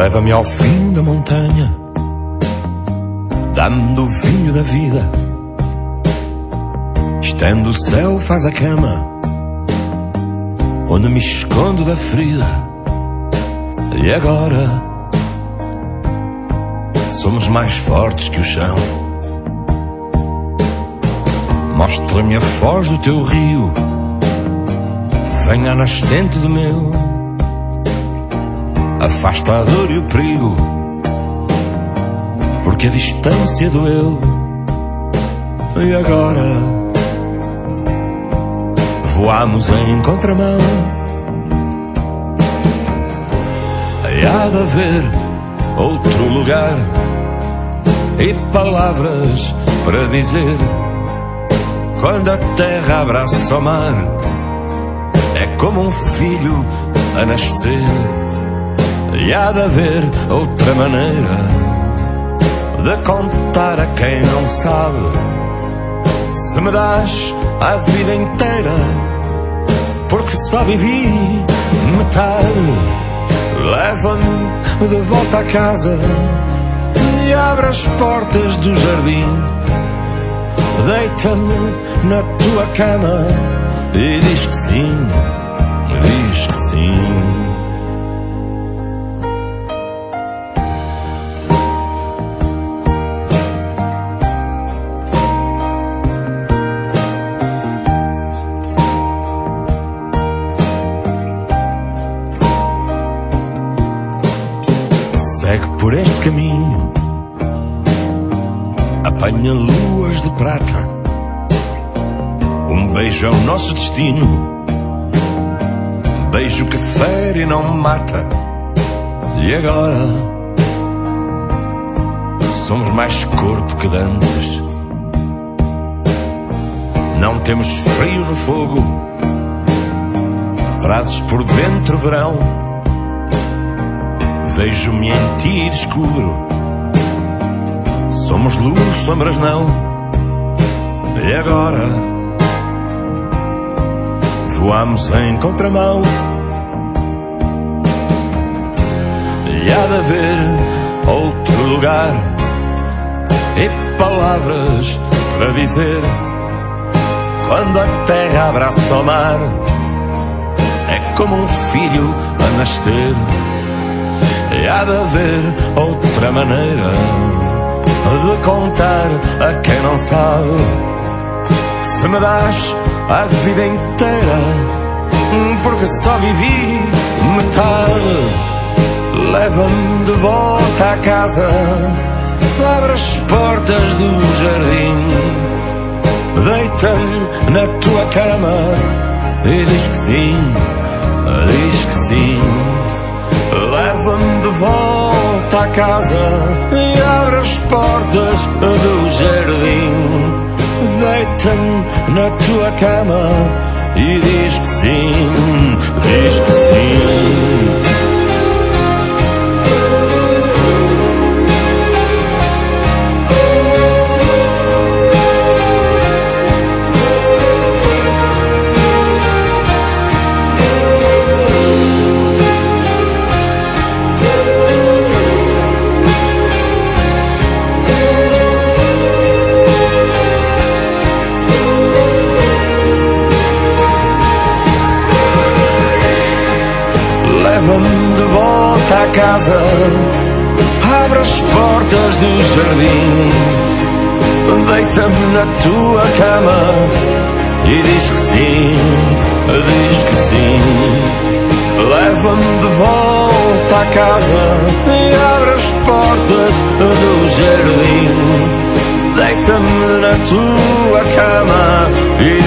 Leva-me ao fim da montanha, dá-me do vinho da vida. Estendo o céu, faz a cama onde me escondo da ferida. E agora somos mais fortes que o chão. Mostra-me a foz do teu rio, venha a nascente do meu. Afasta a dor e o perigo, porque a distância doeu. E agora voamos em contramão. Há de haver outro lugar e palavras para dizer. Quando a terra abraça o mar, é como um filho a nascer. E há de haver outra maneira de contar a quem não sabe. Se me das a vida inteira, porque só vivi metade. Leva-me de volta a casa e abre as portas do jardim. Deita-me na tua cama e diz que sim, diz que sim. Segue por este caminho, apanha luas de prata. Um beijo é o nosso destino, beijo que fere e não mata. E agora somos mais corpo que dantes. Não temos frio no fogo, trazes por dentro verão. Vejo-me em ti e descubro, somos luz, sombras não. E agora voamos em contramão. E há de haver outro lugar e palavras para dizer. Quando a terra abraça o mar, é como um filho a nascer. E há de haver outra maneira de contar a quem não sabe. Se me das a vida inteira, porque só vivi metade. Leva-me de volta a casa, abre as portas do jardim. Deita-me na tua cama e diz que sim, diz que sim. Leva-me de volta a casa e abre as portas do jardim. Deita-me na tua cama e diz que sim, diz que sim. Leva-me de volta a casa, abre as portas do jardim. Deita-me na tua cama e diz que sim, diz que sim. Leva-me de volta a casa e abre as portas do jardim. Deita-me na tua cama e